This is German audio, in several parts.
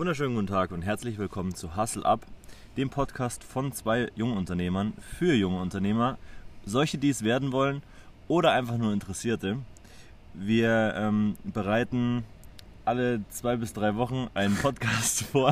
wunderschönen guten Tag und herzlich willkommen zu Hustle Up, dem Podcast von zwei Jungunternehmern für junge Unternehmer, solche, die es werden wollen oder einfach nur Interessierte. Wir bereiten alle 2 bis 3 Wochen einen Podcast vor.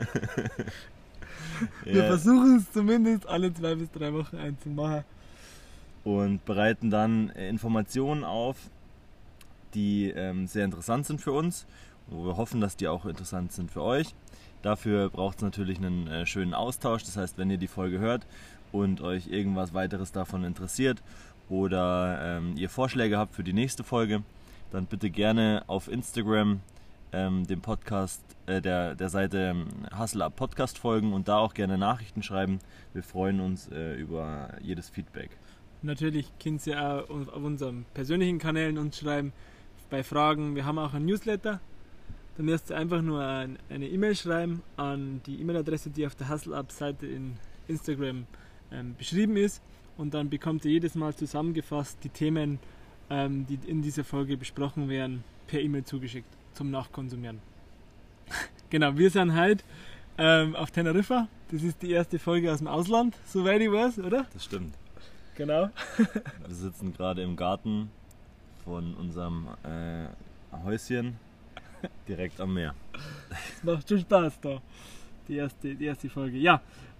Wir versuchen es zumindest alle 2 bis 3 Wochen einzumachen. Und bereiten dann Informationen auf, die sehr interessant sind für uns, wo wir hoffen, dass die auch interessant sind für euch. Dafür braucht es natürlich einen schönen Austausch. Das heißt, wenn ihr die Folge hört und euch irgendwas weiteres davon interessiert oder ihr Vorschläge habt für die nächste Folge, dann bitte gerne auf Instagram dem Podcast, der Seite Hustle Up Podcast folgen und da auch gerne Nachrichten schreiben. Wir freuen uns über jedes Feedback. Natürlich könnt ihr auch auf unseren persönlichen Kanälen uns schreiben, bei Fragen. Wir haben auch einen Newsletter. Da müsst ihr einfach nur eine E-Mail schreiben an die E-Mail-Adresse, die auf der Hustle Up Seite in Instagram beschrieben ist. Und dann bekommt ihr jedes Mal zusammengefasst die Themen, die in dieser Folge besprochen werden, per E-Mail zugeschickt zum Nachkonsumieren. Genau, wir sind heute auf Teneriffa. Das ist die erste Folge aus dem Ausland, soweit ich weiß, oder? Das stimmt. Genau. Wir sitzen gerade im Garten von unserem Häuschen direkt am Meer. Es macht schon Spaß da, die erste Folge. Ja,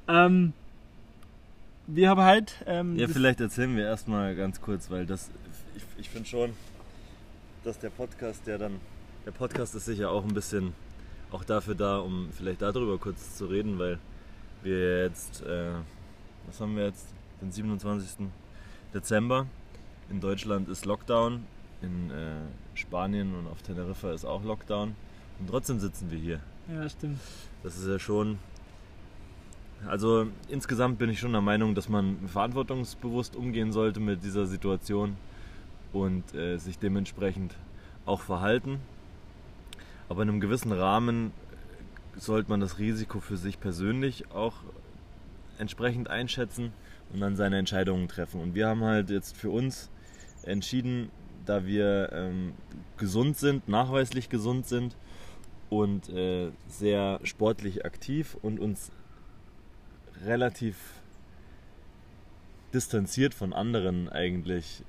wir haben heute... Vielleicht erzählen wir erstmal ganz kurz, weil ich finde schon, dass der Podcast ist sicher auch ein bisschen auch dafür da, um vielleicht darüber kurz zu reden, weil wir jetzt, was haben wir jetzt, den 27. Dezember, in Deutschland ist Lockdown, in Spanien und auf Teneriffa ist auch Lockdown und trotzdem sitzen wir hier. Ja, stimmt. Das ist ja schon, also insgesamt bin ich schon der Meinung, dass man verantwortungsbewusst umgehen sollte mit dieser Situation und sich dementsprechend auch verhalten. Aber in einem gewissen Rahmen sollte man das Risiko für sich persönlich auch entsprechend einschätzen und dann seine Entscheidungen treffen. Und wir haben halt jetzt für uns entschieden, da wir gesund sind, nachweislich gesund sind und sehr sportlich aktiv und uns relativ distanziert von anderen eigentlich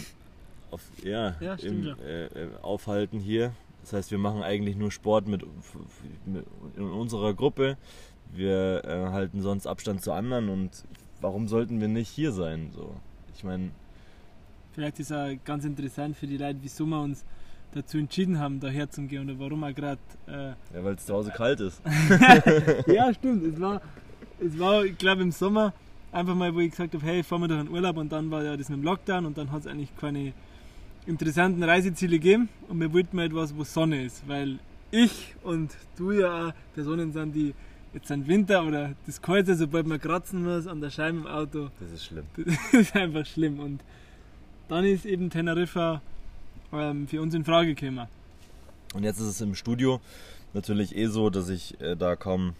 aufhalten hier. Das heißt, wir machen eigentlich nur Sport mit in unserer Gruppe. Wir halten sonst Abstand zu anderen und warum sollten wir nicht hier sein? So, ich meine, vielleicht ist auch ganz interessant für die Leute, wieso wir uns dazu entschieden haben, daher zu gehen oder warum auch gerade... weil es zu Hause kalt ist. Ja, stimmt. Es war, ich glaube, im Sommer einfach mal, wo ich gesagt habe, hey, fahren wir doch in Urlaub und dann war ja das mit dem Lockdown und dann hat es eigentlich keine interessanten Reiseziele gegeben und wir wollten mal etwas, wo Sonne ist, weil ich und du ja auch Personen sind, die jetzt im Winter oder das Kalte, sobald man kratzen muss an der Scheibe im Auto. Das ist schlimm. Das ist einfach schlimm und dann ist eben Teneriffa für uns in Frage gekommen. Und jetzt ist es im Studio natürlich so, dass ich da kaum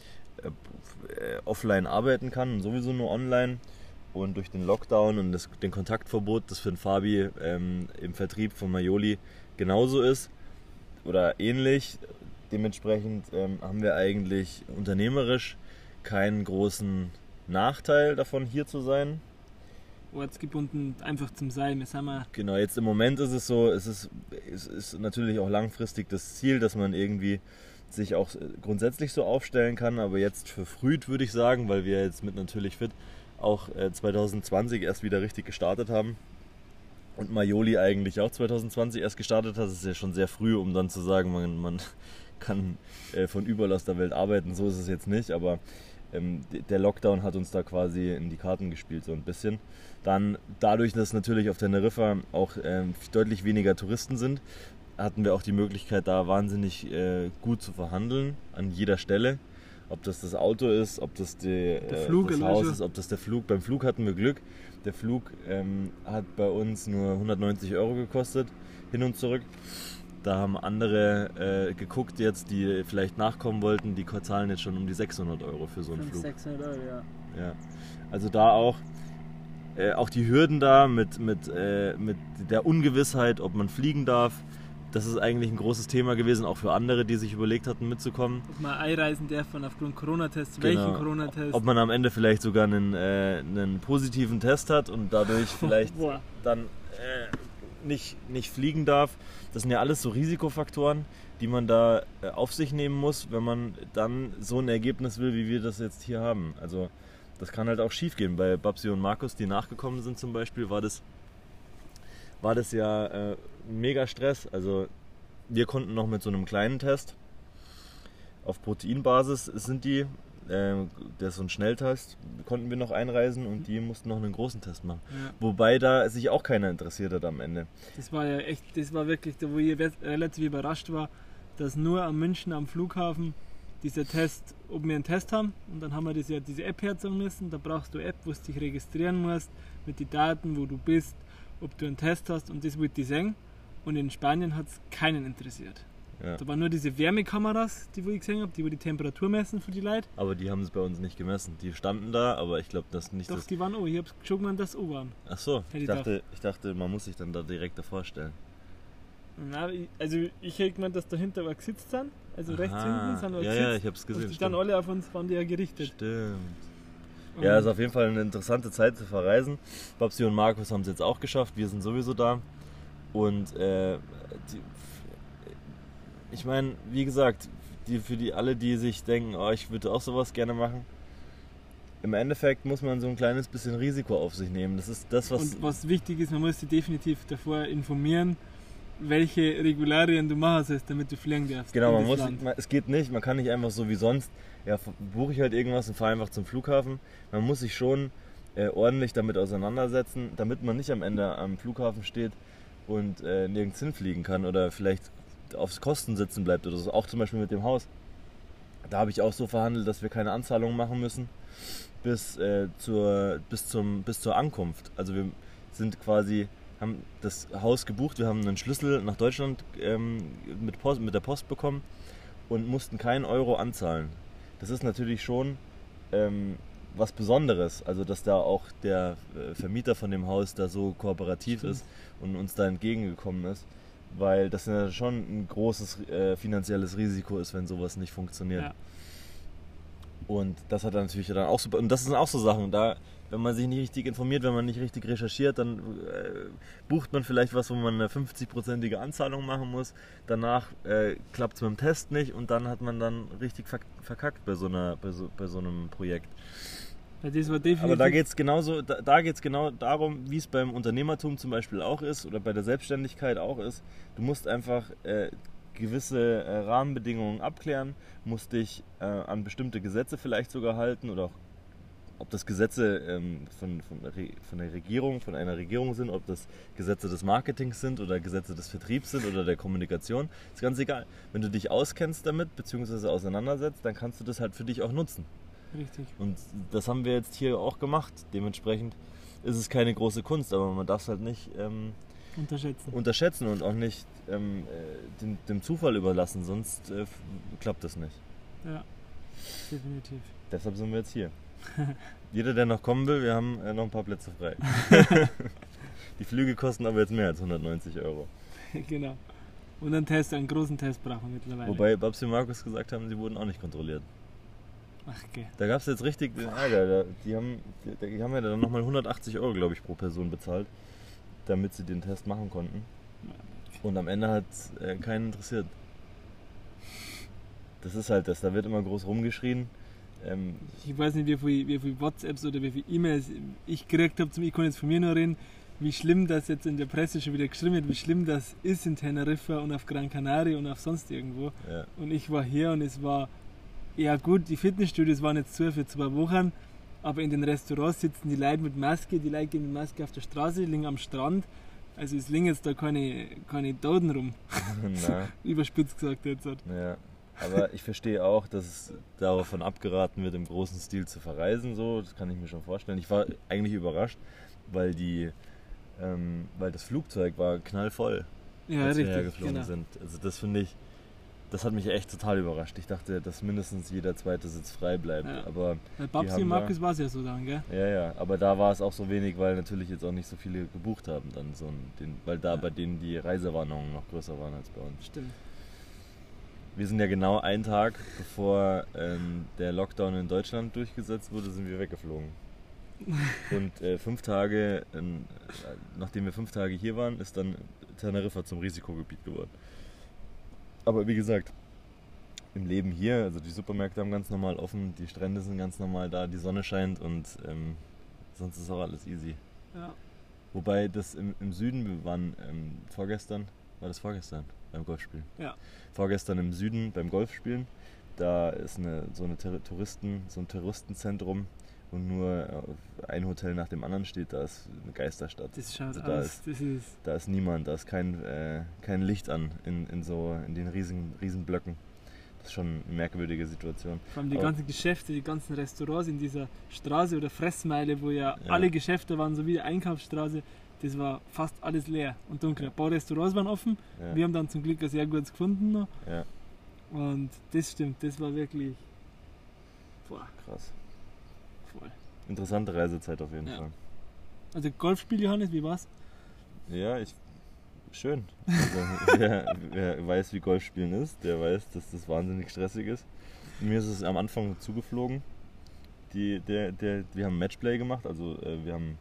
offline arbeiten kann, sowieso nur online. Und durch den Lockdown und den Kontaktverbot, das für den Fabi im Vertrieb von Maioli genauso ist oder ähnlich, dementsprechend haben wir eigentlich unternehmerisch keinen großen Nachteil davon, hier zu sein. Ortsgebunden einfach zum Sein. Genau, jetzt im Moment ist es so, es ist natürlich auch langfristig das Ziel, dass man irgendwie sich auch grundsätzlich so aufstellen kann, aber jetzt verfrüht würde ich sagen, weil wir jetzt mit Natürlich Fit auch 2020 erst wieder richtig gestartet haben und Maioli eigentlich auch 2020 erst gestartet hat. Das ist ja schon sehr früh, um dann zu sagen, man kann von überall aus der Welt arbeiten. So ist es jetzt nicht, aber der Lockdown hat uns da quasi in die Karten gespielt so ein bisschen. Dann dadurch, dass natürlich auf Teneriffa auch deutlich weniger Touristen sind, hatten wir auch die Möglichkeit, da wahnsinnig gut zu verhandeln an jeder Stelle. Ob das Auto ist, ob das das Haus ist, ob das der Flug. Beim Flug hatten wir Glück. Der Flug hat bei uns nur 190 € gekostet, hin und zurück. Da haben andere geguckt jetzt, die vielleicht nachkommen wollten, die zahlen jetzt schon um die 600 € für so einen Flug. 600 €, ja. Also da auch die Hürden da mit der Ungewissheit, ob man fliegen darf, das ist eigentlich ein großes Thema gewesen, auch für andere, die sich überlegt hatten, mitzukommen. Ob man einreisen darf und aufgrund Corona-Tests, Genau. welchen Corona-Test. Ob man am Ende vielleicht sogar einen positiven Test hat und dadurch vielleicht dann nicht fliegen darf. Das sind ja alles so Risikofaktoren, die man da auf sich nehmen muss, wenn man dann so ein Ergebnis will, wie wir das jetzt hier haben. Also das kann halt auch schief gehen. Bei Babsi und Markus, die nachgekommen sind zum Beispiel, war das ja mega Stress. Also wir konnten noch mit so einem kleinen Test auf Proteinbasis sind die, der ist so ein Schnelltest, konnten wir noch einreisen und die mussten noch einen großen Test machen. Ja. Wobei da sich auch keiner interessiert hat am Ende. Das war ja echt, das war wirklich, wo ich relativ überrascht war, dass nur am München am Flughafen dieser Test, ob wir einen Test haben, und dann haben wir diese App herzeigen müssen. Da brauchst du eine App, wo du dich registrieren musst, mit den Daten, wo du bist, ob du einen Test hast, und das wollte ich sehen. Und in Spanien hat es keinen interessiert. Ja. Da waren nur diese Wärmekameras, die ich gesehen habe, die Temperatur messen für die Leute. Aber die haben es bei uns nicht gemessen. Die standen da, aber ich glaube, das nicht. Doch, die waren auch. Ich habe schon dass sie waren. Ach so, ich dachte, man muss sich dann da direkt davor stellen. Na, also ich hätte gemeint, dass dahinter aber gesitzt sind. Also rechts hinten sind wir gesitzt. Ja, ich habe es gesehen. Und die dann alle auf uns waren, die ja gerichtet. Stimmt. Ja, ist auf jeden Fall eine interessante Zeit zu verreisen. Babsi und Markus haben es jetzt auch geschafft. Wir sind sowieso da. Und ich meine, wie gesagt, für alle, die sich denken, oh, ich würde auch sowas gerne machen, im Endeffekt muss man so ein kleines bisschen Risiko auf sich nehmen. Das ist das, was... Und was wichtig ist, man muss sich definitiv davor informieren, welche Regularien du machen sollst, damit du fliegen darfst. Genau, es geht nicht, man kann nicht einfach so wie sonst, ja, buche ich halt irgendwas und fahre einfach zum Flughafen. Man muss sich schon ordentlich damit auseinandersetzen, damit man nicht am Ende am Flughafen steht und nirgends hinfliegen kann oder vielleicht aufs Kosten sitzen bleibt oder so. Auch zum Beispiel mit dem Haus. Da habe ich auch so verhandelt, dass wir keine Anzahlungen machen müssen bis zur Ankunft. Also wir sind quasi, haben das Haus gebucht, wir haben einen Schlüssel nach Deutschland mit der Post bekommen und mussten keinen Euro anzahlen. Das ist natürlich schon was Besonderes, also dass da auch der Vermieter von dem Haus da so kooperativ ist und uns da entgegengekommen ist, weil das ja schon ein großes finanzielles Risiko ist, wenn sowas nicht funktioniert. Ja. Und das hat natürlich dann auch super, und das sind auch so Sachen, da, wenn man sich nicht richtig informiert, wenn man nicht richtig recherchiert, dann bucht man vielleicht was, wo man eine 50-prozentige Anzahlung machen muss, danach klappt es mit dem Test nicht und dann hat man dann richtig verkackt bei so einem Projekt. Ja, das war definitiv. Aber da geht es genau darum, wie es beim Unternehmertum zum Beispiel auch ist oder bei der Selbstständigkeit auch ist. Du musst einfach gewisse Rahmenbedingungen abklären, musst dich an bestimmte Gesetze vielleicht sogar halten oder auch, ob das Gesetze von der Regierung, von einer Regierung sind, ob das Gesetze des Marketings sind oder Gesetze des Vertriebs sind oder der Kommunikation, ist ganz egal. Wenn du dich auskennst damit, beziehungsweise auseinandersetzt, dann kannst du das halt für dich auch nutzen. Richtig. Und das haben wir jetzt hier auch gemacht. Dementsprechend ist es keine große Kunst, aber man darf es halt nicht unterschätzen und auch nicht dem Zufall überlassen, sonst klappt das nicht. Ja, definitiv. Deshalb sind wir jetzt hier. Jeder, der noch kommen will, wir haben noch ein paar Plätze frei. Die Flüge kosten aber jetzt mehr als 190 €. Genau. Und einen großen Test brauchen wir mittlerweile. Wobei Babsi und Markus gesagt haben, sie wurden auch nicht kontrolliert. Ach, okay. Da gab es jetzt richtig den Ärger. Die haben ja dann nochmal 180 €, glaube ich, pro Person bezahlt, damit sie den Test machen konnten. Und am Ende hat es keinen interessiert. Das ist halt das, da wird immer groß rumgeschrien. Ich weiß nicht, wie viel WhatsApps oder wie viele E-Mails ich gekriegt habe, ich kann jetzt von mir nur reden, wie schlimm das jetzt in der Presse schon wieder geschrieben wird, wie schlimm das ist in Teneriffa und auf Gran Canaria und auf sonst irgendwo. Ja. Und ich war hier und es war, ja gut, die Fitnessstudios waren jetzt zu für 2 Wochen, aber in den Restaurants sitzen die Leute mit Maske, die Leute gehen mit Maske auf der Straße, liegen am Strand, also es liegen jetzt da keine Toten rum. Überspitzt gesagt jetzt. Ja. Aber ich verstehe auch, dass es davon abgeraten wird, im großen Stil zu verreisen. So, das kann ich mir schon vorstellen. Ich war eigentlich überrascht, weil das Flugzeug war knallvoll, ja, als richtig, wir hergeflogen genau. sind. Also das finde ich, Das hat mich echt total überrascht. Ich dachte, dass mindestens jeder zweite Sitz frei bleibt. Ja. Aber Bei Babsi und Markus war es ja so dann, gell? ja, aber da war es auch so wenig, weil natürlich jetzt auch nicht so viele gebucht haben, dann weil da bei denen die Reisewarnungen noch größer waren als bei uns. Stimmt. Wir sind ja genau einen Tag, bevor der Lockdown in Deutschland durchgesetzt wurde, sind wir weggeflogen. Und 5 Tage, nachdem wir 5 Tage hier waren, ist dann Teneriffa zum Risikogebiet geworden. Aber wie gesagt, im Leben hier, also die Supermärkte haben ganz normal offen, die Strände sind ganz normal da, die Sonne scheint und sonst ist auch alles easy. Ja. Wobei das im Süden, wir waren vorgestern beim Golfspielen? Ja. Vorgestern im Süden beim Golfspielen, da ist so ein Touristenzentrum und nur ein Hotel nach dem anderen steht, da ist eine Geisterstadt. Das schaut also aus, da ist niemand, da ist kein Licht an in den riesen Blöcken. Das ist schon eine merkwürdige Situation. Vor allem die ganzen Geschäfte, die ganzen Restaurants in dieser Straße oder Fressmeile, wo ja alle Geschäfte waren, sowie die Einkaufsstraße, das war fast alles leer und dunkel. Ein paar Restaurants waren offen, wir haben dann zum Glück ein sehr gutes gefunden noch. Ja. Und das stimmt, das war wirklich krass. Voll. Interessante Reisezeit auf jeden Fall. Also Golfspiel, Johannes, wie war's? Ja, schön. Also, wer weiß, wie Golfspielen ist, der weiß, dass das wahnsinnig stressig ist. Mir ist es am Anfang zugeflogen. Wir haben Matchplay gemacht, also wir haben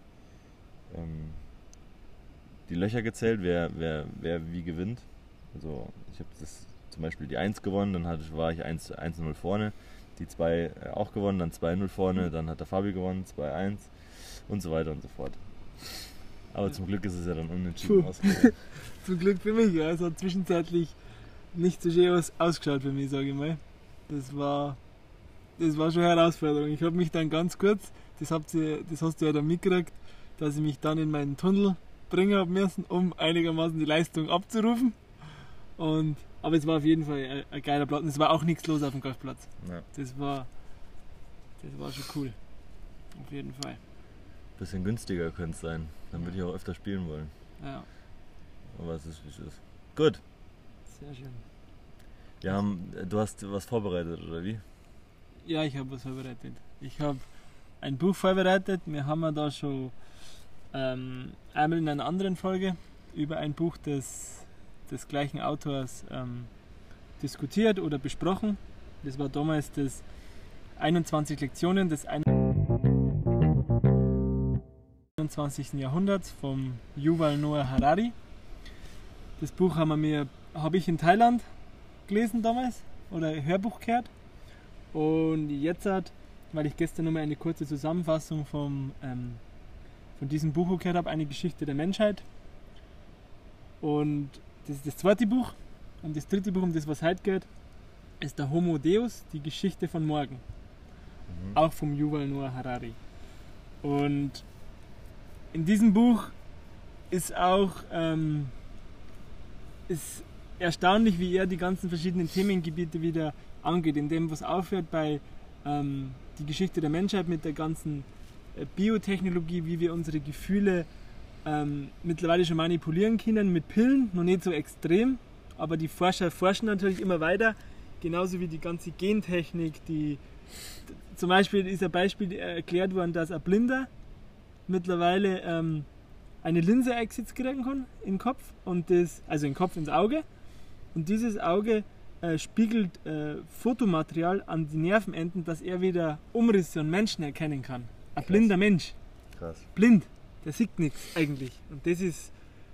die Löcher gezählt, wer wie gewinnt. Also ich habe das zum Beispiel die 1 gewonnen, dann war ich 1-0 vorne, die 2 auch gewonnen, dann 2-0 vorne, dann hat der Fabi gewonnen, 2-1 und so weiter und so fort. Aber zum Glück ist es ja dann unentschieden ausgegangen. Zum Glück für mich, ja. Es hat zwischenzeitlich nicht so schön ausgeschaut für mich, sage ich mal. Das war schon eine Herausforderung. Ich habe mich dann ganz kurz, das hast du ja dann mitgekriegt, dass ich mich dann in meinen Tunnel bringen habe müssen, um einigermaßen die Leistung abzurufen. Aber es war auf jeden Fall ein geiler Platz. Und es war auch nichts los auf dem Golfplatz. Ja. Das war schon cool. Auf jeden Fall. Bisschen günstiger könnte es sein. Dann würde ich auch öfter spielen wollen. Ja. Aber es ist, wie es ist. Gut. Sehr schön. Du hast was vorbereitet, oder wie? Ja, ich habe was vorbereitet. Ich habe ein Buch vorbereitet. Wir haben da schon einmal in einer anderen Folge über ein Buch des gleichen Autors diskutiert oder besprochen. Das war damals das 21 Lektionen des 21. Jahrhunderts vom Yuval Noah Harari. Das Buch habe ich in Thailand gelesen damals oder Hörbuch gehört. Und jetzt weil ich gestern nochmal eine kurze Zusammenfassung von diesem Buch gehört habe, eine Geschichte der Menschheit. Und das ist das zweite Buch. Und das dritte Buch, um das was heute geht, ist der Homo Deus, die Geschichte von morgen. Auch vom Yuval Noah Harari. Und in diesem Buch ist auch ist erstaunlich, wie er die ganzen verschiedenen Themengebiete wieder angeht, indem was aufhört bei die Geschichte der Menschheit mit der ganzen Biotechnologie, wie wir unsere Gefühle mittlerweile schon manipulieren können mit Pillen, noch nicht so extrem, aber die Forscher forschen natürlich immer weiter, genauso wie die ganze Gentechnik, zum Beispiel ist ein Beispiel erklärt worden, dass ein Blinder mittlerweile eine Linse eingesetzt kriegen kann im Kopf, also im Kopf ins Auge, und dieses Auge spiegelt Fotomaterial an die Nervenenden, dass er wieder Umrisse und Menschen erkennen kann. Ein blinder Mensch. Krass. Blind, der sieht nichts eigentlich. Und das ist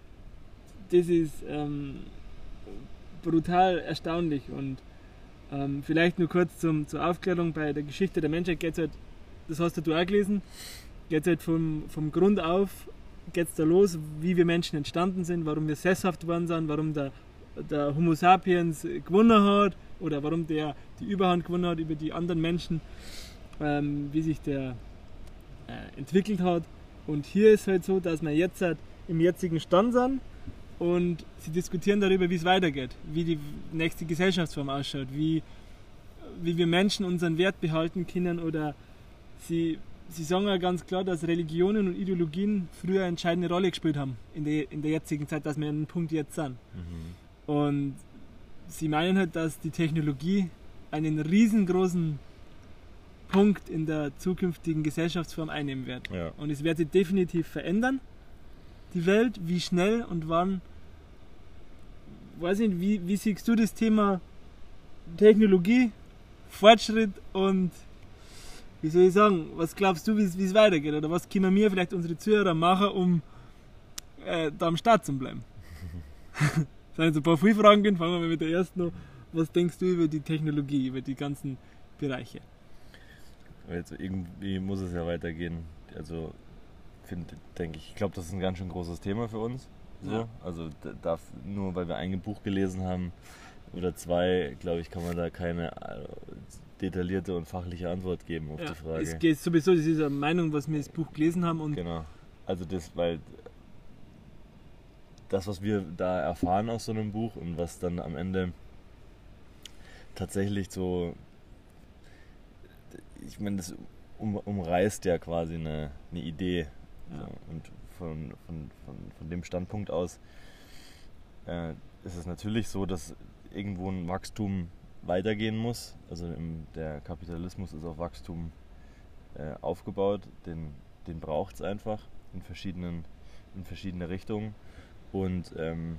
brutal erstaunlich. Und vielleicht nur kurz zur Aufklärung: Bei der Geschichte der Menschheit geht es halt, das hast du auch gelesen, geht es halt vom Grund auf, geht es da los, wie wir Menschen entstanden sind, warum wir sesshaft geworden sind, warum der Homo sapiens gewonnen hat oder warum der die Überhand gewonnen hat über die anderen Menschen, wie sich der entwickelt hat. Und hier ist halt so, dass wir jetzt halt im jetzigen Stand sind und sie diskutieren darüber, wie es weitergeht, wie die nächste Gesellschaftsform ausschaut, wie wir Menschen unseren Wert behalten können, oder sie sagen ja ganz klar, dass Religionen und Ideologien früher eine entscheidende Rolle gespielt haben in der jetzigen Zeit, dass wir an einem Punkt jetzt sind. Und sie meinen halt, dass die Technologie einen riesengroßen Punkt in der zukünftigen Gesellschaftsform einnehmen wird. Ja. Und es wird sich definitiv verändern, die Welt, wie schnell und wann. Weiß nicht, wie siehst du das Thema Technologie, Fortschritt und wie soll ich sagen, was glaubst du, wie es weitergeht? Oder was können wir vielleicht unsere Zuhörer machen, um da am Start zu bleiben? Das sind jetzt ein paar viele Fragen gehen. Fangen wir mal mit der ersten an. Was denkst du über die Technologie, über die ganzen Bereiche? Also irgendwie muss es ja weitergehen. Also denke ich, glaube, das ist ein ganz schön großes Thema für uns. So. Ja. Also nur weil wir ein Buch gelesen haben oder zwei, glaube ich, kann man da keine detaillierte und fachliche Antwort geben auf die Frage. Es geht sowieso, das ist eine Meinung, was wir das Buch gelesen haben. Und genau. Also weil das, was wir da erfahren aus so einem Buch und was dann am Ende tatsächlich so, ich meine, das umreißt ja quasi eine Idee. Ja. So. Und von dem Standpunkt aus ist es natürlich so, dass irgendwo ein Wachstum weitergehen muss. Also der Kapitalismus ist auf Wachstum aufgebaut, den braucht es einfach in verschiedene Richtungen. Und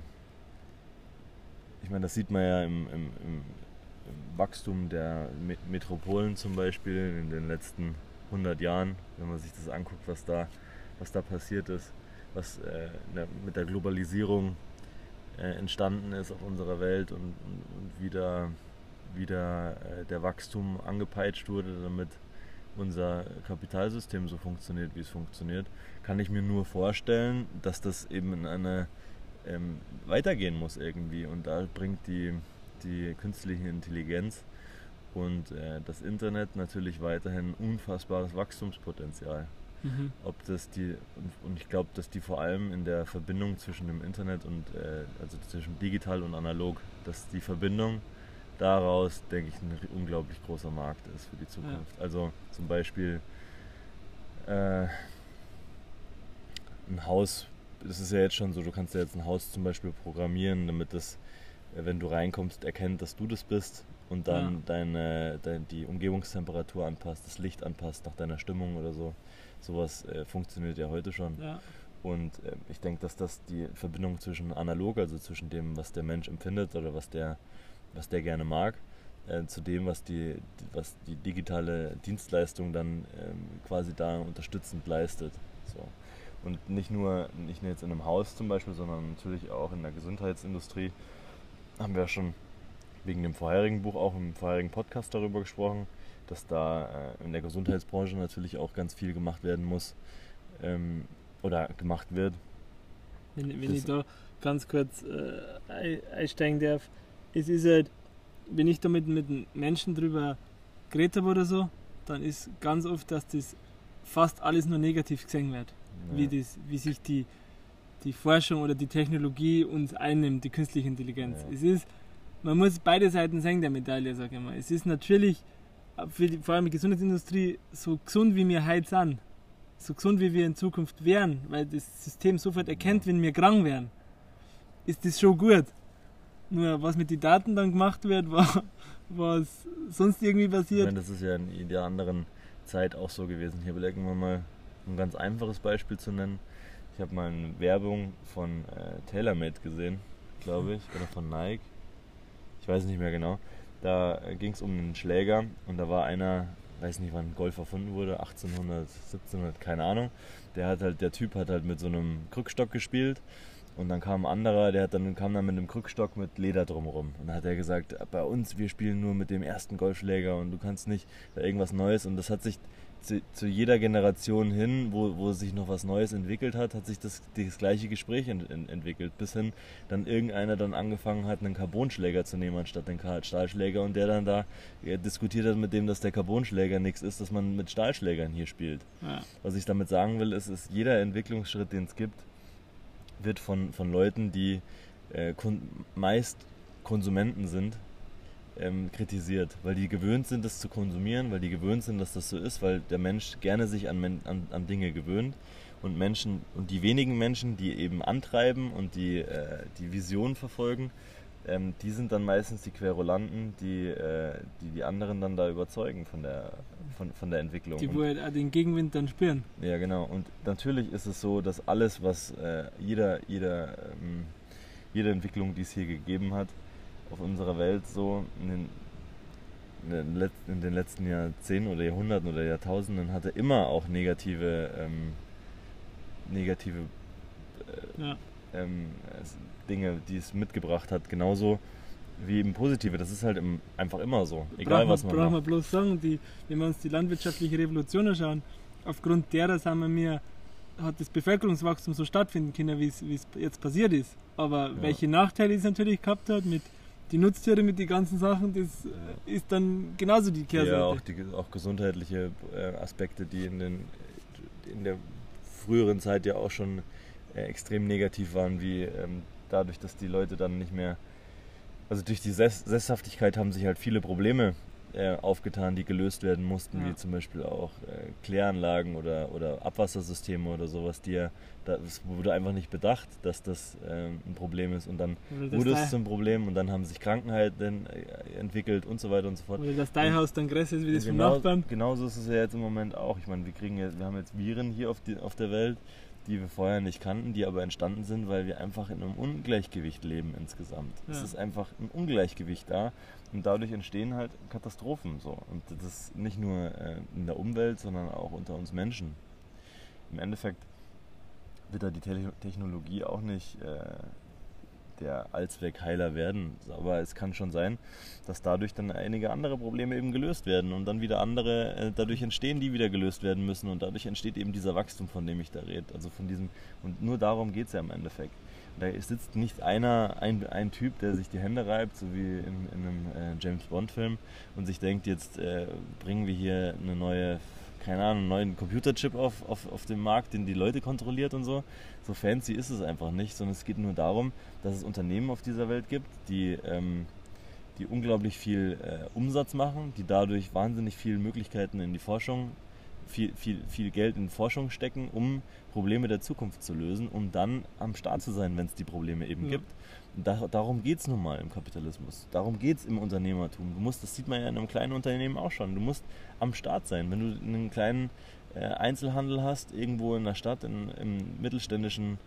ich meine, das sieht man ja im Wachstum der Metropolen zum Beispiel in den letzten 100 Jahren, wenn man sich das anguckt, was da passiert ist, was mit der Globalisierung entstanden ist auf unserer Welt und wieder der Wachstum angepeitscht wurde, damit unser Kapitalsystem so funktioniert, wie es funktioniert, kann ich mir nur vorstellen, dass das eben in eine weitergehen muss irgendwie. Und da bringt die künstliche Intelligenz und das Internet natürlich weiterhin unfassbares Wachstumspotenzial. Mhm. Und ich glaube, dass die vor allem in der Verbindung zwischen dem Internet und also zwischen digital und analog, dass die Verbindung daraus, denke ich, ein unglaublich großer Markt ist für die Zukunft. Ja. Also zum Beispiel ein Haus, das ist ja jetzt schon so, du kannst ja jetzt ein Haus zum Beispiel programmieren, damit das, wenn du reinkommst, erkennt, dass du das bist und dann die Umgebungstemperatur anpasst, das Licht anpasst nach deiner Stimmung oder so. Sowas funktioniert ja heute schon. Ja. Und ich denke, dass das die Verbindung zwischen analog, also zwischen dem, was der Mensch empfindet oder was der gerne mag, zu dem, was die digitale Dienstleistung dann quasi da unterstützend leistet. So. Und nicht nur jetzt in einem Haus zum Beispiel, sondern natürlich auch in der Gesundheitsindustrie. Haben wir ja schon wegen dem vorherigen Buch, auch im vorherigen Podcast darüber gesprochen, dass da in der Gesundheitsbranche natürlich auch ganz viel gemacht werden muss oder gemacht wird. Wenn ich da ganz kurz einsteigen darf, es ist halt, wenn ich da mit Menschen drüber geredet habe oder so, dann ist ganz oft, dass das fast alles nur negativ gesehen wird. Ja. Wie sich die Forschung oder die Technologie uns einnimmt, die künstliche Intelligenz. Ja. Man muss beide Seiten sehen der Medaille, sage ich mal. Es ist natürlich vor allem die Gesundheitsindustrie so gesund, wie wir heute sind, so gesund, wie wir in Zukunft wären, weil das System sofort erkennt, wenn wir krank wären, ist das schon gut. Nur was mit den Daten dann gemacht wird, was sonst irgendwie passiert. Ich meine, das ist ja in der anderen Zeit auch so gewesen. Hier überlegen wir mal, ein ganz einfaches Beispiel zu nennen. Ich habe mal eine Werbung von TaylorMade gesehen, glaube ich, oder von Nike. Ich weiß nicht mehr genau. Da ging es um einen Schläger und da war einer, weiß nicht wann Golf erfunden wurde, 1800, 1700, keine Ahnung. Der Typ hat halt mit so einem Krückstock gespielt und dann kam ein anderer, kam dann mit einem Krückstock mit Leder drumherum. Und dann hat er gesagt, bei uns, wir spielen nur mit dem ersten Golfschläger und du kannst nicht da irgendwas Neues. Und das hat sich zu jeder Generation hin, wo sich noch was Neues entwickelt hat, hat sich das gleiche Gespräch entwickelt, bis hin dann irgendeiner dann angefangen hat, einen Carbonschläger zu nehmen anstatt den Stahlschläger und der dann da diskutiert hat mit dem, dass der Carbonschläger nichts ist, dass man mit Stahlschlägern hier spielt. Ja. Was ich damit sagen will, ist jeder Entwicklungsschritt, den es gibt, wird von Leuten, die meist Konsumenten sind, kritisiert, weil die gewöhnt sind, das zu konsumieren, weil die gewöhnt sind, dass das so ist, weil der Mensch gerne sich an Dinge gewöhnt und die wenigen Menschen, die eben antreiben und die Vision verfolgen, die sind dann meistens die Querulanten, die anderen dann da überzeugen von der Entwicklung. Die, wo halt auch den Gegenwind dann spüren. Ja, genau. Und natürlich ist es so, dass alles, was jede Entwicklung, die es hier gegeben hat, auf unserer Welt so in den letzten Jahrzehnten oder Jahrhunderten oder Jahrtausenden hatte immer auch negative Dinge, die es mitgebracht hat, genauso wie eben positive. Das ist halt einfach immer so, egal was man macht. Brauchen wir bloß sagen, wenn wir uns die landwirtschaftliche Revolution anschauen, aufgrund derer hat das Bevölkerungswachstum so stattfinden können, wie es jetzt passiert ist. Aber welche Nachteile es natürlich gehabt hat, mit die Nutztiere, mit den ganzen Sachen, das ist dann genauso die Kehrseite. Ja, auch gesundheitliche Aspekte, die in der früheren Zeit ja auch schon extrem negativ waren, wie dadurch, dass die Leute dann nicht mehr, also durch die Sesshaftigkeit haben sich halt viele Probleme aufgetan, die gelöst werden mussten, wie zum Beispiel auch Kläranlagen oder Abwassersysteme oder sowas, das wurde einfach nicht bedacht, dass das ein Problem ist, und dann wurde es zum Problem und dann haben sich Krankheiten entwickelt und so weiter und so fort. Oder das Deihaus dann größer ist wie das vom Nachbarn. Genauso ist es ja jetzt im Moment auch. Ich meine, wir haben jetzt Viren hier auf der Welt, die wir vorher nicht kannten, die aber entstanden sind, weil wir einfach in einem Ungleichgewicht leben insgesamt. Es ist einfach ein Ungleichgewicht da und dadurch entstehen halt Katastrophen. So. Und das nicht nur in der Umwelt, sondern auch unter uns Menschen. Im Endeffekt wird da die Technologie auch nicht der Allzweckheiler werden, aber es kann schon sein, dass dadurch dann einige andere Probleme eben gelöst werden und dann wieder andere dadurch entstehen, die wieder gelöst werden müssen, und dadurch entsteht eben dieser Wachstum, von dem ich da rede. Also von diesem, und nur darum geht es ja im Endeffekt. Da sitzt nicht ein Typ, der sich die Hände reibt, so wie in einem James Bond Film, und sich denkt, jetzt bringen wir hier einen neuen Computerchip auf den Markt, den die Leute kontrolliert und so. So fancy ist es einfach nicht, sondern es geht nur darum, dass es Unternehmen auf dieser Welt gibt, die unglaublich viel Umsatz machen, die dadurch wahnsinnig viele Möglichkeiten in die Forschung, viel Geld in Forschung stecken, um Probleme der Zukunft zu lösen, um dann am Start zu sein, wenn es die Probleme eben gibt. Und darum geht es nun mal im Kapitalismus. Darum geht es im Unternehmertum. Das sieht man ja in einem kleinen Unternehmen auch schon. Du musst am Start sein. Wenn du einen kleinen Einzelhandel hast, irgendwo in der Stadt, im mittelständische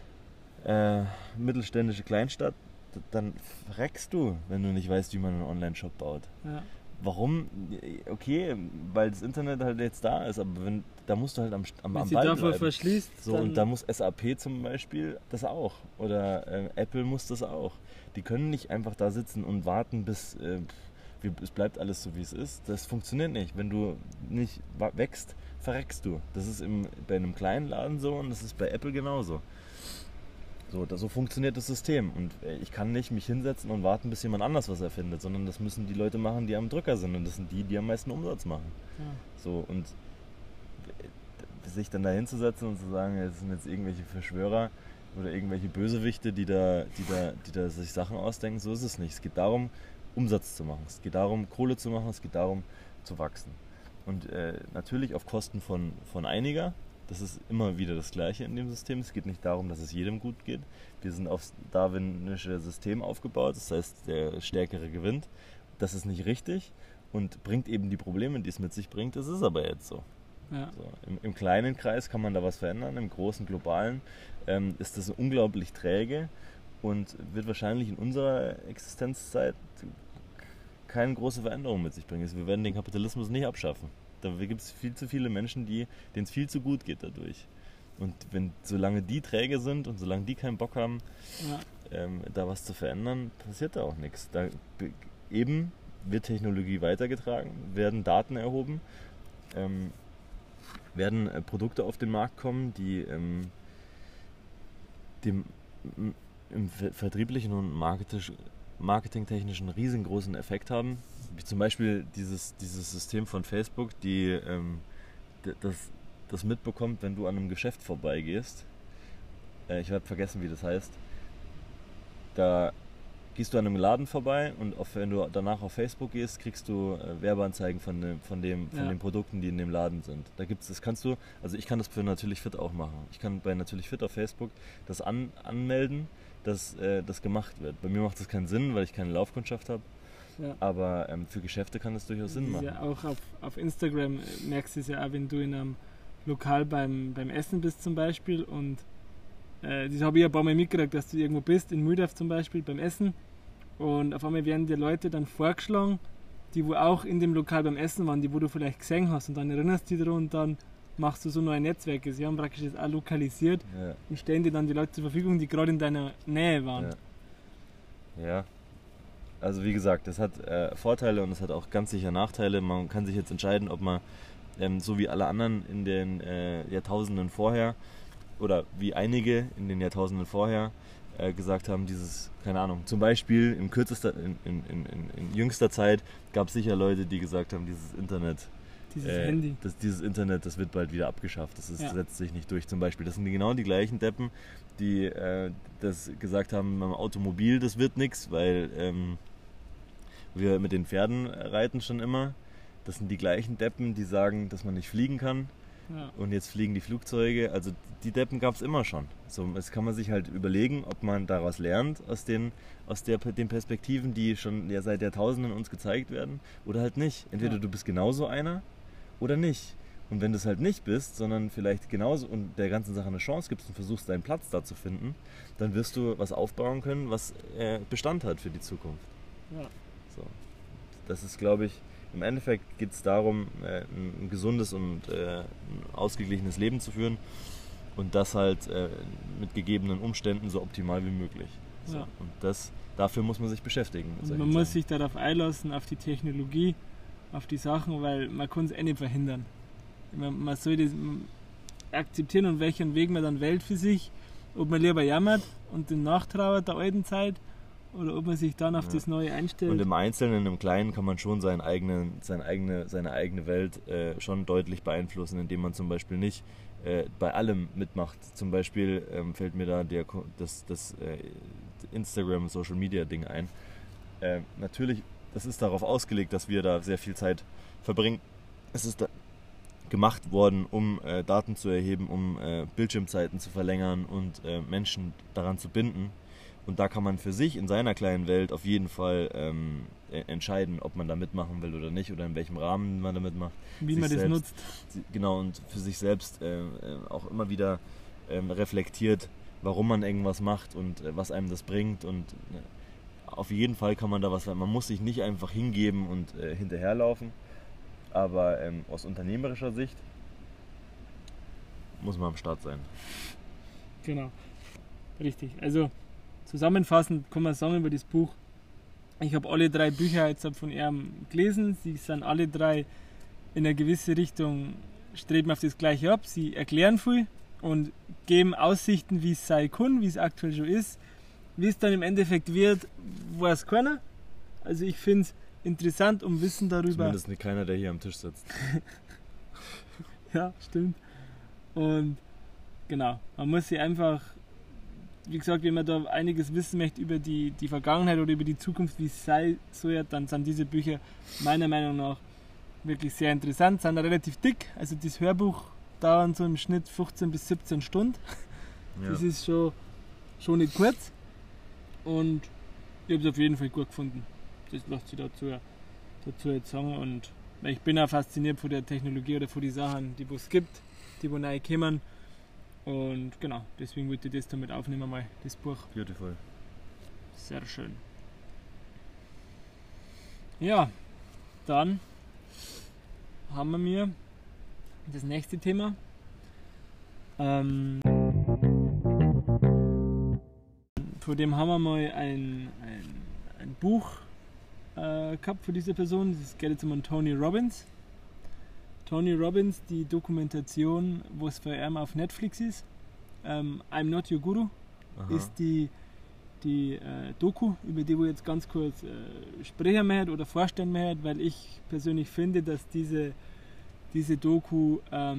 Kleinstadt, dann verreckst du, wenn du nicht weißt, wie man einen Online-Shop baut. Ja. Warum? Okay, weil das Internet halt jetzt da ist, aber da musst du halt am Ball bleiben. Wenn sie davor verschließt, so, und da muss SAP zum Beispiel das auch, oder Apple muss das auch. Die können nicht einfach da sitzen und warten, bis es bleibt alles so, wie es ist. Das funktioniert nicht. Wenn du nicht wächst, verreckst du. Das ist bei einem kleinen Laden so, und das ist bei Apple genauso. So funktioniert das System, und ich kann nicht mich hinsetzen und warten, bis jemand anders was erfindet, sondern das müssen die Leute machen, die am Drücker sind, und das sind die am meisten Umsatz machen. Ja. So, und sich dann da hinzusetzen und zu sagen, es sind jetzt irgendwelche Verschwörer oder irgendwelche Bösewichte, die da sich Sachen ausdenken, so ist es nicht. Es geht darum, Umsatz zu machen, es geht darum, Kohle zu machen, es geht darum, zu wachsen. Und natürlich auf Kosten von einiger. Das ist immer wieder das Gleiche in dem System. Es geht nicht darum, dass es jedem gut geht. Wir sind aufs darwinische System aufgebaut, das heißt, der Stärkere gewinnt. Das ist nicht richtig und bringt eben die Probleme, die es mit sich bringt. Das ist aber jetzt so. Ja. So, im kleinen Kreis kann man da was verändern, im großen, globalen ist das unglaublich träge und wird wahrscheinlich in unserer Existenzzeit keine große Veränderung mit sich bringen. Also wir werden den Kapitalismus nicht abschaffen. Da gibt es viel zu viele Menschen, denen es viel zu gut geht dadurch. Und solange die träge sind und solange die keinen Bock haben, da was zu verändern, passiert da auch nichts. Da eben wird Technologie weitergetragen, werden Daten erhoben, werden Produkte auf den Markt kommen, die im vertrieblichen und marketingtechnischen riesengroßen Effekt haben. Wie zum Beispiel dieses System von Facebook, das mitbekommt, wenn du an einem Geschäft vorbeigehst. Ich habe vergessen, wie das heißt. Da gehst du an einem Laden vorbei und wenn du danach auf Facebook gehst, kriegst du Werbeanzeigen von den Produkten, die in dem Laden sind. Also ich kann das für Natürlich Fit auch machen. Ich kann bei Natürlich Fit auf Facebook das anmelden, dass das gemacht wird. Bei mir macht das keinen Sinn, weil ich keine Laufkundschaft habe. Ja. Aber für Geschäfte kann das durchaus Sinn machen. Ja, auch auf Instagram merkst du es ja auch, wenn du in einem Lokal beim Essen bist zum Beispiel, und das habe ich ein paar Mal mitgekriegt, dass du irgendwo bist, in Mühldorf zum Beispiel, beim Essen, und auf einmal werden dir Leute dann vorgeschlagen, die wo auch in dem Lokal beim Essen waren, die wo du vielleicht gesehen hast, und dann erinnerst du dich daran und dann machst du so neue Netzwerke. Sie haben praktisch das auch lokalisiert und stellen dir dann die Leute zur Verfügung, die gerade in deiner Nähe waren. Ja. Also wie gesagt, das hat Vorteile und es hat auch ganz sicher Nachteile. Man kann sich jetzt entscheiden, ob man so wie alle anderen in den Jahrtausenden vorher oder wie einige in den Jahrtausenden vorher gesagt haben, keine Ahnung, zum Beispiel in jüngster Zeit gab es sicher Leute, die gesagt haben, dieses Internet, Handy. Dieses Internet, das wird bald wieder abgeschafft, das setzt sich nicht durch zum Beispiel. Das sind genau die gleichen Deppen, die das gesagt haben beim Automobil, das wird nichts, weil wir mit den Pferden reiten schon immer. Das sind die gleichen Deppen, die sagen, dass man nicht fliegen kann. Ja. Und jetzt fliegen die Flugzeuge. Also die Deppen gab es immer schon. So, jetzt kann man sich halt überlegen, ob man daraus lernt, aus den Perspektiven, die schon seit Jahrtausenden uns gezeigt werden, oder halt nicht. Entweder du bist genauso einer oder nicht. Und wenn du es halt nicht bist, sondern vielleicht genauso und der ganzen Sache eine Chance gibst und versuchst, deinen Platz da zu finden, dann wirst du was aufbauen können, was Bestand hat für die Zukunft. Ja. So. Das ist, glaube ich, im Endeffekt geht es darum, ein gesundes und ein ausgeglichenes Leben zu führen und das halt mit gegebenen Umständen so optimal wie möglich. So. Ja. Und dafür muss man sich beschäftigen. Und man muss sich darauf einlassen, auf die Technologie, auf die Sachen, weil man kann es nicht verhindern. Man soll das akzeptieren, und welchen Weg man dann wählt für sich, ob man lieber jammert und den nachtrauert der alten Zeit, oder ob man sich dann auf das Neue einstellt. Und im Einzelnen, im Kleinen kann man schon seine eigene Welt schon deutlich beeinflussen, indem man zum Beispiel nicht bei allem mitmacht. Zum Beispiel fällt mir da das Instagram Social Media Ding ein. Natürlich, das ist darauf ausgelegt, dass wir da sehr viel Zeit verbringen. Es ist gemacht worden, um Daten zu erheben, um Bildschirmzeiten zu verlängern und Menschen daran zu binden. Und da kann man für sich in seiner kleinen Welt auf jeden Fall entscheiden, ob man da mitmachen will oder nicht, oder in welchem Rahmen man da mitmacht. Wie man das nutzt. Genau, und für sich selbst auch immer wieder reflektiert, warum man irgendwas macht und was einem das bringt. Und auf jeden Fall kann man da was, man muss sich nicht einfach hingeben und hinterherlaufen, aber aus unternehmerischer Sicht muss man am Start sein. Genau, richtig. Also zusammenfassend kann man sagen über das Buch, ich habe alle 3 Bücher jetzt von ihm gelesen, sie sind alle 3 in eine gewisse Richtung, streben auf das Gleiche ab, sie erklären viel und geben Aussichten, wie es sein kann, wie es aktuell schon ist. Wie es dann im Endeffekt wird, weiß keiner. Also ich finde es interessant, um Wissen darüber... Zumindest nicht keiner, der hier am Tisch sitzt. Ja, stimmt. Und genau, man muss sich einfach... Wie gesagt, wenn man da einiges wissen möchte über die Vergangenheit oder über die Zukunft, wie es sein soll, dann sind diese Bücher meiner Meinung nach wirklich sehr interessant, sind relativ dick. Also das Hörbuch dauert so im Schnitt 15 bis 17 Stunden. Ja. Das ist schon nicht kurz. Und ich habe es auf jeden Fall gut gefunden. Das lässt sich dazu jetzt sagen. Und ich bin auch fasziniert von der Technologie oder von den Sachen, die es gibt, die neu kommen. Und genau, deswegen wollte ich das damit aufnehmen, mal das Buch. Beautiful. Sehr schön. Ja, dann haben wir mir das nächste Thema. Von dem haben wir mal ein Buch gehabt von dieser Person. Das geht jetzt um Tony Robbins. Tony Robbins, die Dokumentation, wo es für ihn auf Netflix ist, I'm Not Your Guru, ist die Doku, über die wir jetzt ganz kurz sprechen möchten oder vorstellen möchten, weil ich persönlich finde, dass diese Doku,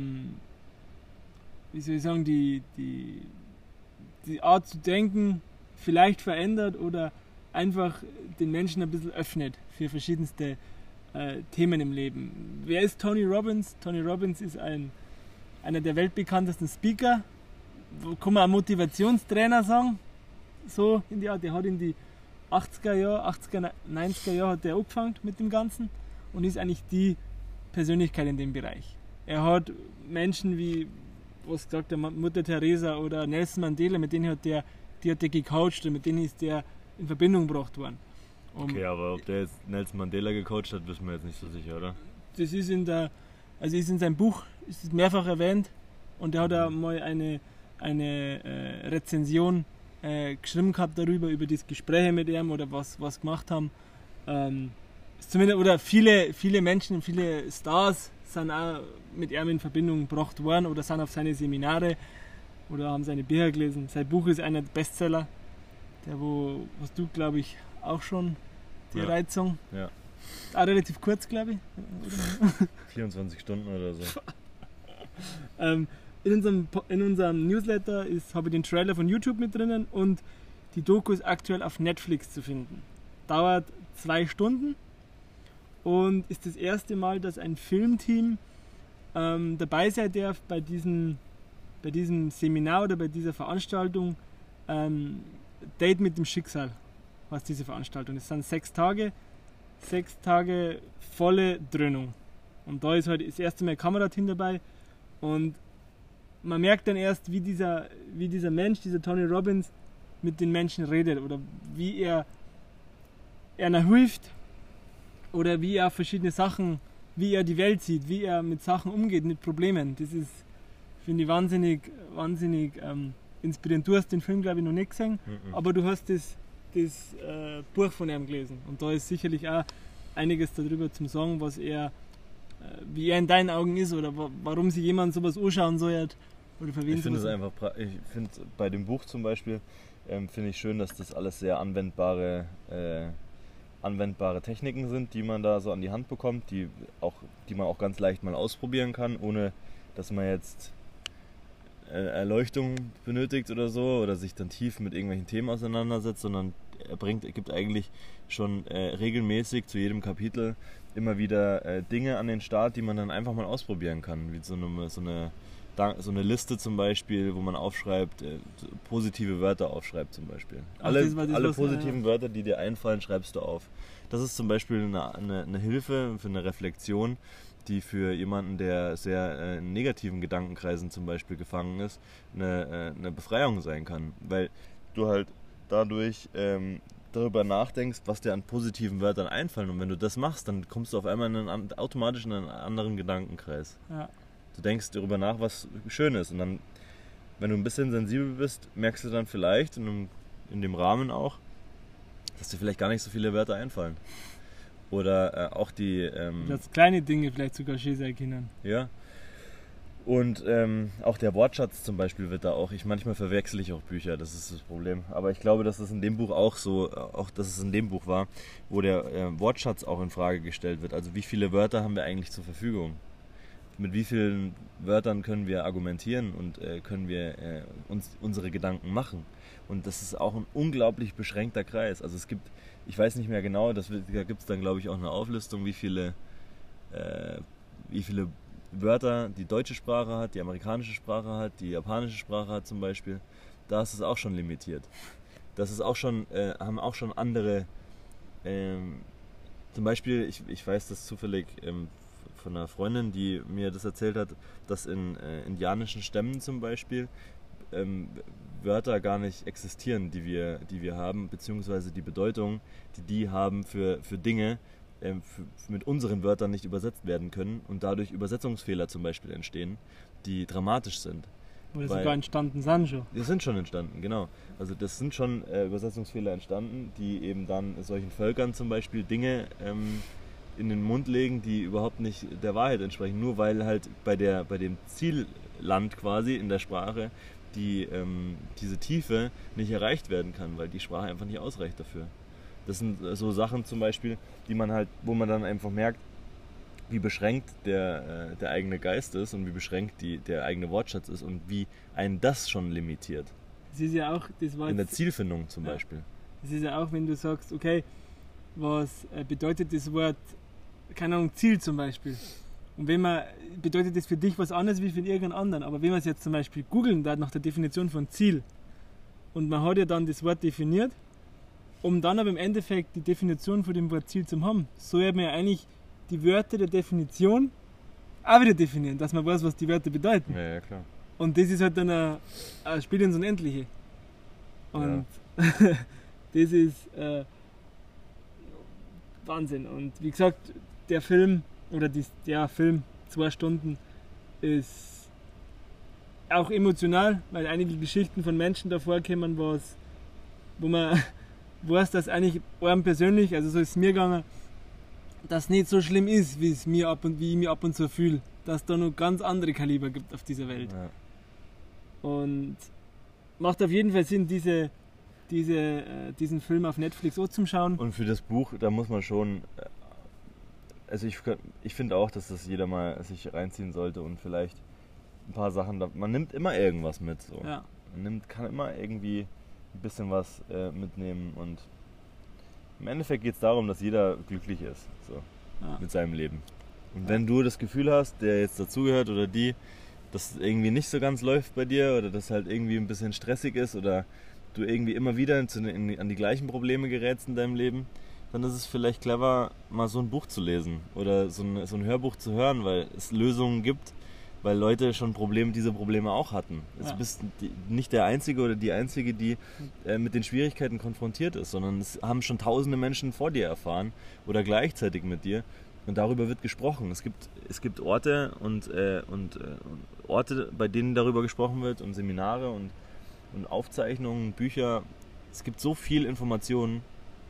wie soll ich sagen, die Art zu denken vielleicht verändert oder einfach den Menschen ein bisschen öffnet für verschiedenste Themen im Leben. Wer ist Tony Robbins? Tony Robbins ist einer der weltbekanntesten Speaker. Kann man auch Motivationstrainer sagen. So in die Art. Der hat in die 80er, 90er Jahre hat der angefangen mit dem Ganzen und ist eigentlich die Persönlichkeit in dem Bereich. Er hat Menschen wie, was gesagt, der Mutter Teresa oder Nelson Mandela, mit denen hat der gecoacht und mit denen ist der in Verbindung gebracht worden. Okay, aber ob der jetzt Nelson Mandela gecoacht hat, wissen wir jetzt nicht so sicher, oder? Das ist ist in seinem Buch ist mehrfach erwähnt und er hat auch mal eine Rezension geschrieben gehabt darüber, über das Gespräche mit ihm oder was gemacht haben. Zumindest, oder viele Menschen, viele Stars sind auch mit ihm in Verbindung gebracht worden oder sind auf seine Seminare oder haben seine Bücher gelesen. Sein Buch ist einer der Bestseller, was du, glaube ich, auch schon, die Reizung. Ja. Auch relativ kurz, glaube ich. 24 Stunden oder so. In unserem Newsletter habe ich den Trailer von YouTube mit drinnen und die Doku ist aktuell auf Netflix zu finden. Dauert 2 Stunden und ist das erste Mal, dass ein Filmteam dabei sein darf bei diesem Seminar oder bei dieser Veranstaltung. Date mit dem Schicksal, was diese Veranstaltung ist. Es sind 6 Tage volle Dröhnung. Und da ist halt das erste Mal ein Kamerateam dabei und man merkt dann erst, wie dieser Mensch, dieser Tony Robbins, mit den Menschen redet oder wie er ihnen hilft oder wie er verschiedene Sachen, wie er die Welt sieht, wie er mit Sachen umgeht, mit Problemen. Das ist, finde ich, wahnsinnig inspirierend. Du hast den Film, glaube ich, noch nicht gesehen, aber du hast das Buch von ihm gelesen und da ist sicherlich auch einiges darüber zum sagen, was wie er in deinen Augen ist oder warum sich jemand sowas anschauen soll. Oder für wen ich finde es einfach, bei dem Buch zum Beispiel, finde ich schön, dass das alles sehr anwendbare Techniken sind, die man da so an die Hand bekommt, die man auch ganz leicht mal ausprobieren kann, ohne dass man jetzt Erleuchtung benötigt oder so oder sich dann tief mit irgendwelchen Themen auseinandersetzt, sondern er gibt eigentlich schon regelmäßig zu jedem Kapitel immer wieder Dinge an den Start, die man dann einfach mal ausprobieren kann, wie so eine Liste zum Beispiel, wo man aufschreibt, positive Wörter aufschreibt zum Beispiel. Alle positiven Wörter, die dir einfallen, schreibst du auf. Das ist zum Beispiel eine Hilfe für eine Reflexion, die für jemanden, der sehr in negativen Gedankenkreisen zum Beispiel gefangen ist, eine Befreiung sein kann. Weil du halt dadurch darüber nachdenkst, was dir an positiven Wörtern einfallen. Und wenn du das machst, dann kommst du auf einmal automatisch in einen anderen Gedankenkreis. Ja. Du denkst darüber nach, was schön ist. Und dann, wenn du ein bisschen sensibel bist, merkst du dann vielleicht, in dem Rahmen auch, dass dir vielleicht gar nicht so viele Wörter einfallen. Oder auch die... dass kleine Dinge vielleicht sogar schön sein können. Ja. Und auch der Wortschatz zum Beispiel wird da auch... Manchmal verwechsel ich auch Bücher, das ist das Problem. Aber ich glaube, dass es in dem Buch dass es in dem Buch war, wo der Wortschatz auch in Frage gestellt wird. Also wie viele Wörter haben wir eigentlich zur Verfügung? Mit wie vielen Wörtern können wir argumentieren und können wir uns unsere Gedanken machen? Und das ist auch ein unglaublich beschränkter Kreis. Also es gibt, ich weiß nicht mehr genau, da gibt es dann glaube ich auch eine Auflistung, wie viele Wörter die deutsche Sprache hat, die amerikanische Sprache hat, die japanische Sprache hat zum Beispiel. Da ist es auch schon limitiert. Das ist auch schon, haben auch schon andere, zum Beispiel, ich weiß das zufällig von einer Freundin, die mir das erzählt hat, dass in indianischen Stämmen zum Beispiel Wörter gar nicht existieren, die wir haben, beziehungsweise die Bedeutung, die haben für Dinge, mit unseren Wörtern nicht übersetzt werden können und dadurch Übersetzungsfehler zum Beispiel entstehen, die dramatisch sind. Oder sogar entstanden sind schon. Die sind schon entstanden, genau. Also das sind schon Übersetzungsfehler entstanden, die eben dann solchen Völkern zum Beispiel Dinge in den Mund legen, die überhaupt nicht der Wahrheit entsprechen, nur weil halt bei dem Zielland quasi in der Sprache diese Tiefe nicht erreicht werden kann, weil die Sprache einfach nicht ausreicht dafür. Das sind so Sachen zum Beispiel, wo man dann einfach merkt, wie beschränkt der eigene Geist ist und wie beschränkt der eigene Wortschatz ist und wie einen das schon limitiert. Das ist ja auch, in der Zielfindung zum Beispiel. Es ist ja auch, wenn du sagst, okay, was bedeutet das Wort, keine Ahnung, Ziel zum Beispiel. Und wenn man, bedeutet das für dich was anderes wie für irgendeinen anderen. Aber wenn man es jetzt zum Beispiel googeln darf nach der Definition von Ziel und man hat ja dann das Wort definiert, um dann aber im Endeffekt die Definition von dem Wort Ziel zu haben, soll man ja eigentlich die Wörter der Definition auch wieder definieren, dass man weiß, was die Wörter bedeuten. Ja, klar. Und das ist halt dann ein Spiel ins Unendliche. Und das ist Wahnsinn. Und wie gesagt, der Film, oder der Film, 2 Stunden, ist auch emotional, weil einige Geschichten von Menschen davor kommen, wo man weiß, dass eigentlich einem persönlich, also so ist es mir gegangen, dass es nicht so schlimm ist, wie ich mich ab und zu fühle. Dass es da noch ganz andere Kaliber gibt auf dieser Welt. Ja. Und macht auf jeden Fall Sinn, diesen Film auf Netflix auch zum Schauen. Und für das Buch, da muss man schon, also ich finde auch, dass das jeder mal sich reinziehen sollte und vielleicht ein paar Sachen, man nimmt immer irgendwas mit. So. Ja. Kann immer irgendwie ein bisschen was mitnehmen und im Endeffekt geht es darum, dass jeder glücklich ist mit seinem Leben. Und wenn du das Gefühl hast, der jetzt dazugehört oder die, dass es irgendwie nicht so ganz läuft bei dir oder dass halt irgendwie ein bisschen stressig ist oder du irgendwie immer wieder an die gleichen Probleme gerätst in deinem Leben, dann ist es vielleicht clever, mal so ein Buch zu lesen oder so ein Hörbuch zu hören, weil es Lösungen gibt, weil Leute schon diese Probleme auch hatten. Du bist nicht der Einzige oder die Einzige, die mit den Schwierigkeiten konfrontiert ist, sondern es haben schon tausende Menschen vor dir erfahren oder gleichzeitig mit dir. Und darüber wird gesprochen. Es gibt Orte und Orte, bei denen darüber gesprochen wird und Seminare und Aufzeichnungen, Bücher. Es gibt so viel Informationen.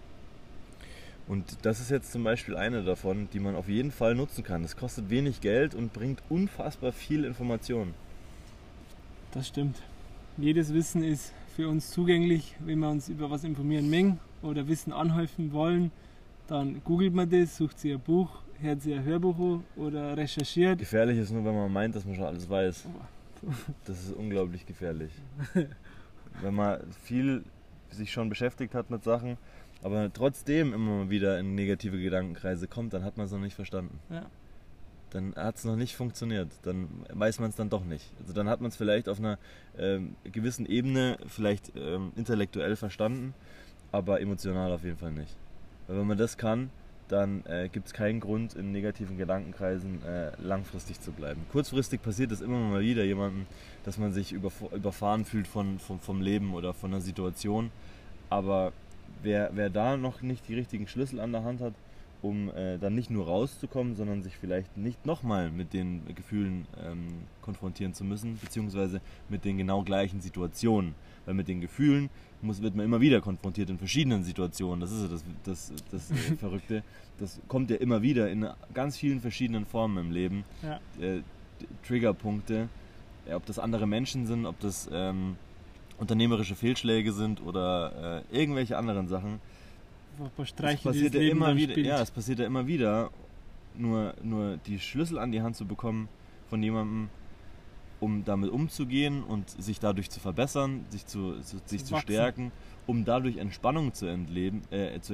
Und das ist jetzt zum Beispiel eine davon, die man auf jeden Fall nutzen kann. Es kostet wenig Geld und bringt unfassbar viel Information. Das stimmt. Jedes Wissen ist für uns zugänglich, wenn wir uns über was informieren möchten oder Wissen anhäufen wollen. Dann googelt man das, sucht sich ein Buch, hört sich ein Hörbuch an oder recherchiert. Gefährlich ist nur, wenn man meint, dass man schon alles weiß. Das ist unglaublich gefährlich. Wenn man viel sich schon beschäftigt hat mit Sachen, aber trotzdem immer mal wieder in negative Gedankenkreise kommt, dann hat man es noch nicht verstanden. Ja. Dann hat es noch nicht funktioniert. Dann weiß man es dann doch nicht. Also dann hat man es vielleicht auf einer gewissen Ebene vielleicht intellektuell verstanden, aber emotional auf jeden Fall nicht. Weil wenn man das kann, dann gibt es keinen Grund, in negativen Gedankenkreisen langfristig zu bleiben. Kurzfristig passiert es immer mal wieder jemandem, dass man sich überfahren fühlt vom Leben oder von einer Situation. Aber wer da noch nicht die richtigen Schlüssel an der Hand hat, um dann nicht nur rauszukommen, sondern sich vielleicht nicht nochmal mit den Gefühlen konfrontieren zu müssen, beziehungsweise mit den genau gleichen Situationen. Weil mit den Gefühlen wird man immer wieder konfrontiert in verschiedenen Situationen. Das ist ja das Verrückte. Das kommt ja immer wieder in ganz vielen verschiedenen Formen im Leben. Ja. Triggerpunkte, ob das andere Menschen sind, ob das unternehmerische Fehlschläge sind oder irgendwelche anderen Sachen. Es passiert ja immer wieder. Ja, es passiert ja immer wieder. Nur die Schlüssel an die Hand zu bekommen von jemandem, um damit umzugehen und sich dadurch zu verbessern, sich zu stärken, um dadurch Entspannung zu erleben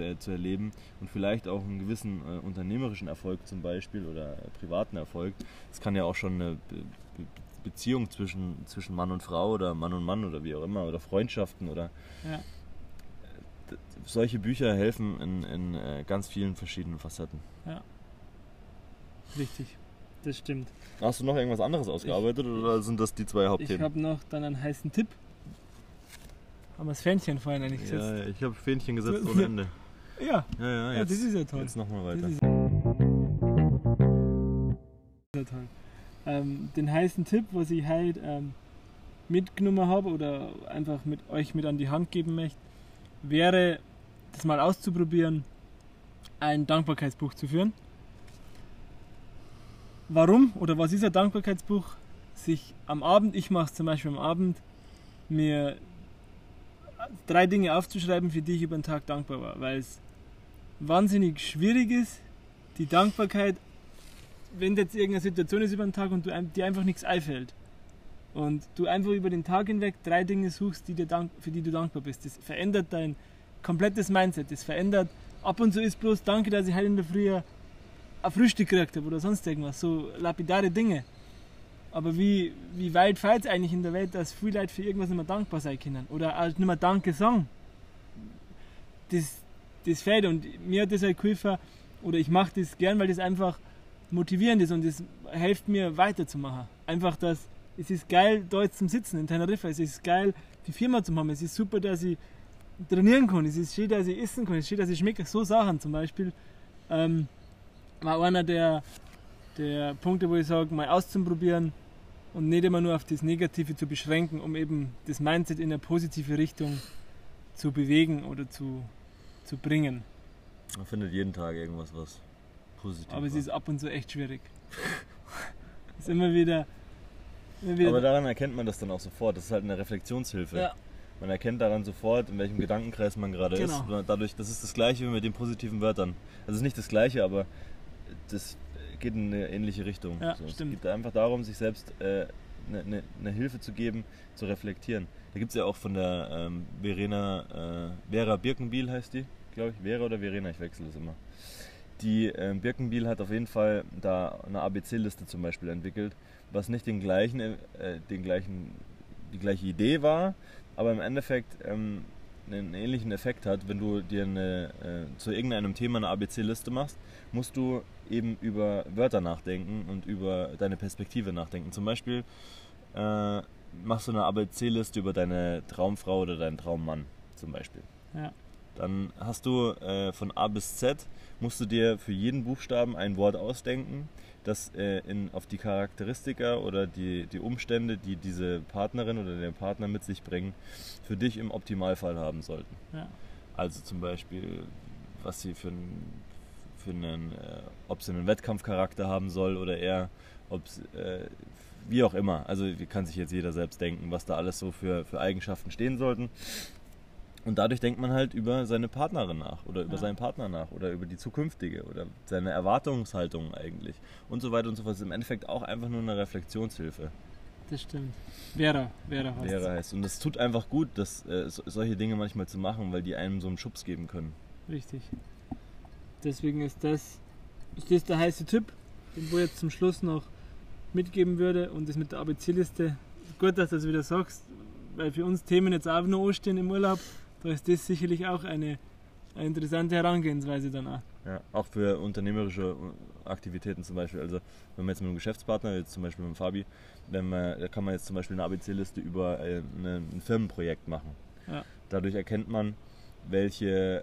und vielleicht auch einen gewissen unternehmerischen Erfolg zum Beispiel oder privaten Erfolg. Es kann ja auch schon eine Beziehung zwischen Mann und Frau oder Mann und Mann oder wie auch immer oder Freundschaften oder solche Bücher helfen in ganz vielen verschiedenen Facetten. Ja, richtig, das stimmt. Hast du noch irgendwas anderes ausgearbeitet oder sind das die 2 Hauptthemen? Ich habe noch dann einen heißen Tipp. Haben wir das Fähnchen vorhin eigentlich gesetzt? Ja, ich habe Fähnchen gesetzt ohne Ende. Ja, jetzt, das ist ja toll. Jetzt nochmal weiter. Das ist ja toll. Den heißen Tipp, was ich heute mitgenommen habe oder einfach mit euch mit an die Hand geben möchte, wäre, das mal auszuprobieren, ein Dankbarkeitsbuch zu führen. Warum oder was ist ein Dankbarkeitsbuch? Sich am Abend, ich mache es zum Beispiel am Abend, mir 3 Dinge aufzuschreiben, für die ich über den Tag dankbar war, weil es wahnsinnig schwierig ist, die Dankbarkeit, wenn jetzt irgendeine Situation ist über den Tag und dir einfach nichts einfällt und du einfach über den Tag hinweg 3 Dinge suchst, für die du dankbar bist. Das verändert dein komplettes Mindset. Das verändert. Ab und zu ist bloß danke, dass ich heute in der Früh ein Frühstück gekriegt habe oder sonst irgendwas. So lapidare Dinge. Aber wie weit fällt es eigentlich in der Welt, dass viele Leute für irgendwas nicht mehr dankbar sein können? Oder auch nicht mehr Danke sagen? Das fällt, und mir hat das halt geholfen, oder ich mache das gern, weil das einfach motivierend ist und das hilft mir weiterzumachen. Einfach, dass es ist geil, da jetzt zum Sitzen in Teneriffa, es ist geil, die Firma zu haben, es ist super, dass ich trainieren kann, es ist schön, dass ich essen kann, es ist schön, dass ich schmecke. So Sachen zum Beispiel war einer der Punkte, wo ich sage, mal auszuprobieren und nicht immer nur auf das Negative zu beschränken, um eben das Mindset in eine positive Richtung zu bewegen oder zu bringen. Man findet jeden Tag irgendwas, was positiv Aber es war. ist ab und zu echt schwierig. Es ist immer wieder. Aber daran erkennt man das dann auch sofort. Das ist halt eine Reflexionshilfe. Ja. Man erkennt daran sofort, in welchem Gedankenkreis man gerade ist. Dadurch, das ist das Gleiche wie mit den positiven Wörtern. Also es ist nicht das Gleiche, aber das geht in eine ähnliche Richtung. Ja, so, es stimmt. geht einfach darum, sich selbst eine Hilfe zu geben, zu reflektieren. Da gibt es ja auch von der Vera Birkenbiel heißt die, glaube ich. Vera oder Verena, ich wechsle das immer. Die Birkenbiel hat auf jeden Fall da eine ABC-Liste zum Beispiel entwickelt, was nicht die gleiche Idee war, aber im Endeffekt einen ähnlichen Effekt hat. Wenn du dir zu irgendeinem Thema eine ABC-Liste machst, musst du eben über Wörter nachdenken und über deine Perspektive nachdenken. Zum Beispiel machst du eine ABC-Liste über deine Traumfrau oder deinen Traummann zum Beispiel. Ja. Dann hast du von A bis Z, musst du dir für jeden Buchstaben ein Wort ausdenken, das auf die Charakteristika oder die Umstände, die diese Partnerin oder der Partner mit sich bringen, für dich im Optimalfall haben sollten. Ja. Also zum Beispiel, was sie ob sie einen Wettkampfcharakter haben soll oder eher, wie auch immer. Also kann sich jetzt jeder selbst denken, was da alles so für Eigenschaften stehen sollten. Und dadurch denkt man halt über seine Partnerin nach oder über seinen Partner nach oder über die zukünftige oder seine Erwartungshaltung eigentlich und so weiter und so fort. Das ist im Endeffekt auch einfach nur eine Reflexionshilfe. Das stimmt. Vera heißt. Und es tut einfach gut, solche Dinge manchmal zu machen, weil die einem so einen Schubs geben können. Richtig. Deswegen ist das der heiße Tipp, den ich jetzt zum Schluss noch mitgeben würde. Und das mit der ABC-Liste, gut, dass du das wieder sagst, weil für uns Themen jetzt auch noch anstehen im Urlaub, da ist das sicherlich auch eine interessante Herangehensweise dann auch. Ja, auch für unternehmerische Aktivitäten zum Beispiel. Also wenn man jetzt mit einem Geschäftspartner, jetzt zum Beispiel mit dem Fabi, da kann man jetzt zum Beispiel eine ABC-Liste über ein Firmenprojekt machen. Ja. Dadurch erkennt man, welche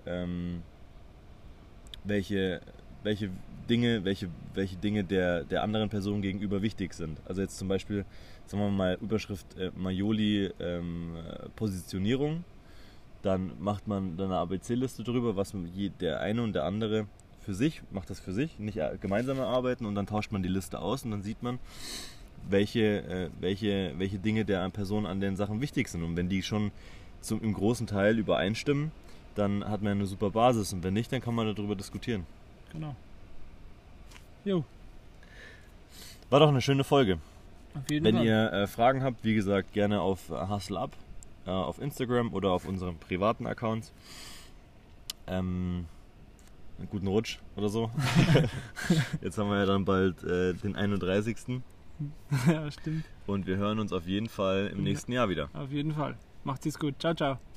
Dinge der anderen Person gegenüber wichtig sind. Also jetzt zum Beispiel, sagen wir mal, Überschrift Majoli Positionierung. Dann macht man dann eine ABC-Liste drüber, was der eine und der andere macht das für sich, nicht gemeinsam arbeiten, und dann tauscht man die Liste aus und dann sieht man, welche Dinge der Person an den Sachen wichtig sind. Und wenn die schon im großen Teil übereinstimmen, dann hat man eine super Basis, und wenn nicht, dann kann man darüber diskutieren. Genau. Jo. War doch eine schöne Folge. Auf jeden Wenn Fall. ihr Fragen habt, wie gesagt, gerne auf Hustle Up, auf Instagram oder auf unserem privaten Account. Einen guten Rutsch oder so. Jetzt haben wir ja dann bald den 31. Ja, stimmt. Und wir hören uns auf jeden Fall im nächsten Jahr wieder. Auf jeden Fall. Macht's gut. Ciao, ciao.